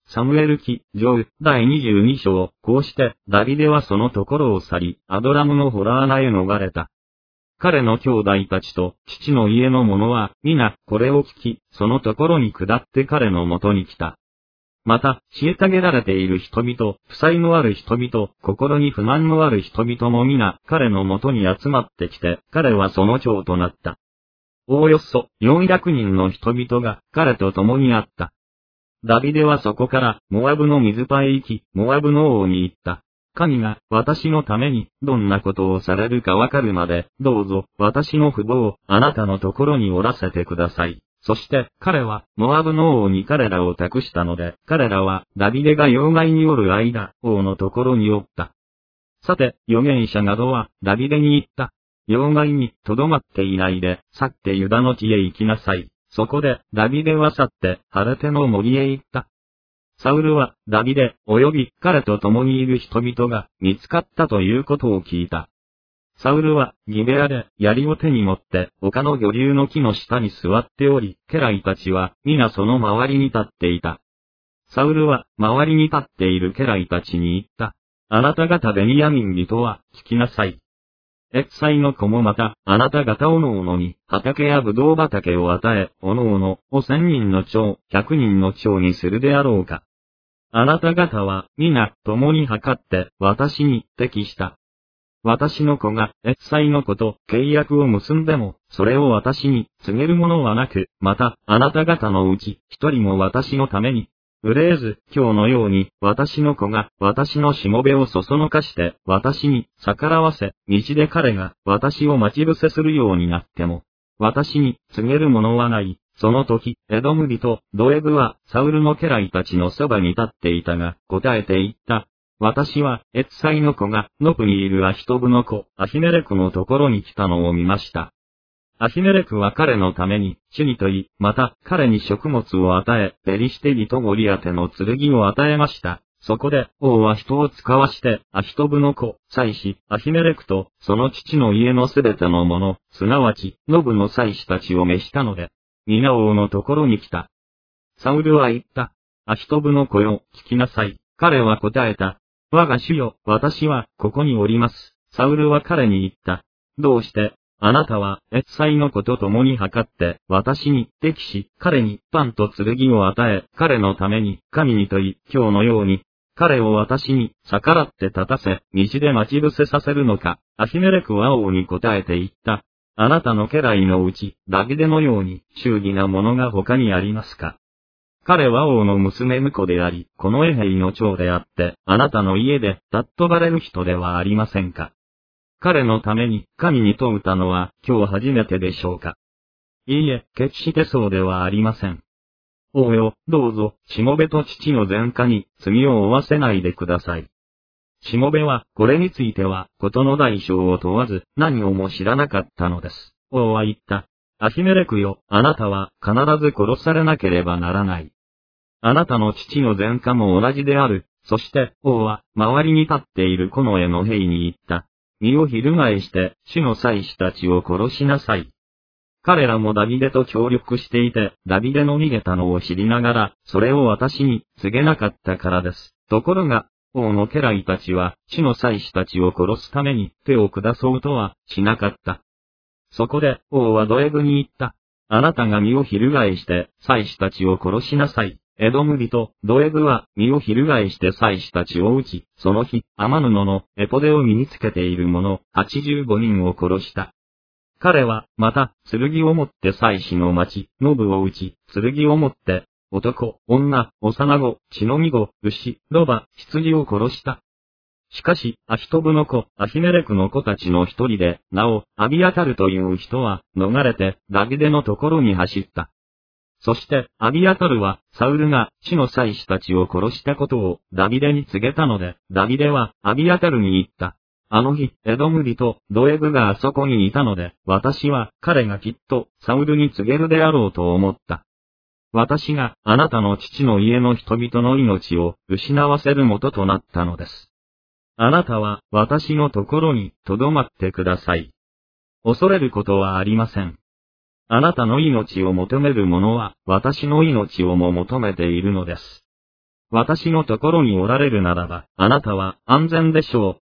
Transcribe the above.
サムエル記上第22章。こうして、ダビデはそのところを去り、アドラムのホラー穴へ逃れた。彼の兄弟たちと父の家の者は、皆、これを聞き、そのところに下って彼のもとに来た。また、虐げられている人々、負債のある人々、心に不満のある人々も皆、彼のもとに集まってきて、彼はその長となった。おおよそ400人の人々が彼と共にあった。ダビデはそこからモアブの水場へ行き、モアブの王に言った。神が私のためにどんなことをされるかわかるまで、どうぞ私の父母をあなたのところにおらせてください。そして彼はモアブの王に彼らを託したので、彼らはダビデが要害におる間、王のところにおった。さて、預言者などはダビデに言った。要害にとどまっていないで、去ってユダの地へ行きなさい。そこで、ダビデは去って、ハレテの森へ行った。サウルは、ダビデ、及び彼と共にいる人々が見つかったということを聞いた。サウルは、ギベアで、槍を手に持って、丘の魚竜の木の下に座っており、家来たちは、皆その周りに立っていた。サウルは、周りに立っている家来たちに言った。あなた方ベニヤミン人は、聞きなさい。エッサイの子もまた、あなた方おのおのに、畑やブドウ畑を与え、おのおの、を1000人の長、100人の長にするであろうか。あなた方は、皆、共に測って、私に適した。私の子が、エッサイの子と契約を結んでも、それを私に告げるものはなく、また、あなた方のうち、一人も私のために、憂えず、今日のように、私の子が、私のしもべをそそのかして、私に逆らわせ、道で彼が、私を待ち伏せするようになっても、私に告げるものはない。その時、エドム人、ドエブは、サウルの家来たちのそばに立っていたが、答えて言った。私は、エッサイの子が、ノプにいるアヒトブの子、アヒメレクのところに来たのを見ました。アヒメレクは彼のために、主にと言い、また、彼に食物を与え、ペリシテ人ゴリアテの剣を与えました。そこで、王は人を使わして、アヒトブの子、祭司、アヒメレクと、その父の家のすべての者、すなわち、ノブの祭司たちを召したので、皆王のところに来た。サウルは言った。アヒトブの子よ、聞きなさい。彼は答えた。我が主よ、私は、ここにおります。サウルは彼に言った。どうして、あなたは、エッサイの子と共に測って、私に適し、彼にパンと剣を与え、彼のために、神にと言い、今日のように、彼を私に逆らって立たせ、道で待ち伏せさせるのか。アヒメレクは王に答えて言った。あなたの家来のうち、ダビデのように、忠義なものが他にありますか。彼は王の娘婿であり、このエヘイの長であって、あなたの家で、尊ばれる人ではありませんか。彼のために、神に問うたのは、今日初めてでしょうか。いいえ、決してそうではありません。王よ、どうぞ、しもべと父の前科に、罪を負わせないでください。しもべは、これについては、事の大小を問わず、何をも知らなかったのです。王は言った。アヒメレクよ、あなたは、必ず殺されなければならない。あなたの父の前科も同じである。そして、王は、周りに立っているこの絵の兵に言った。身を翻して、主の祭司たちを殺しなさい。彼らもダビデと協力していて、ダビデの逃げたのを知りながら、それを私に告げなかったからです。ところが、王の家来たちは、主の祭司たちを殺すために手を下そうとはしなかった。そこで、王はドエブに言った。あなたが身を翻して、祭司たちを殺しなさい。エドム人、ドエブは、身を翻して祭司たちを撃ち、その日、天布のエポデを身につけている者、85人を殺した。彼は、また、剣を持って祭司の町、ノブを撃ち、剣を持って、男、女、幼子、血のみ子、牛、ロバ、羊を殺した。しかし、アヒトブの子、アヒメレクの子たちの一人で、名を、アビアタルという人は、逃れて、ダビデのところに走った。そして、アビアタルは、サウルが、主の祭司たちを殺したことを、ダビデに告げたので、ダビデは、アビアタルに言った。あの日、エドム人、ドエブがあそこにいたので、私は、彼がきっと、サウルに告げるであろうと思った。私が、あなたの父の家の人々の命を、失わせる元となったのです。あなたは、私のところに、留まってください。恐れることはありません。あなたの命を求める者は、私の命をも求めているのです。 私のところにおられるならば、あなたは安全でしょう。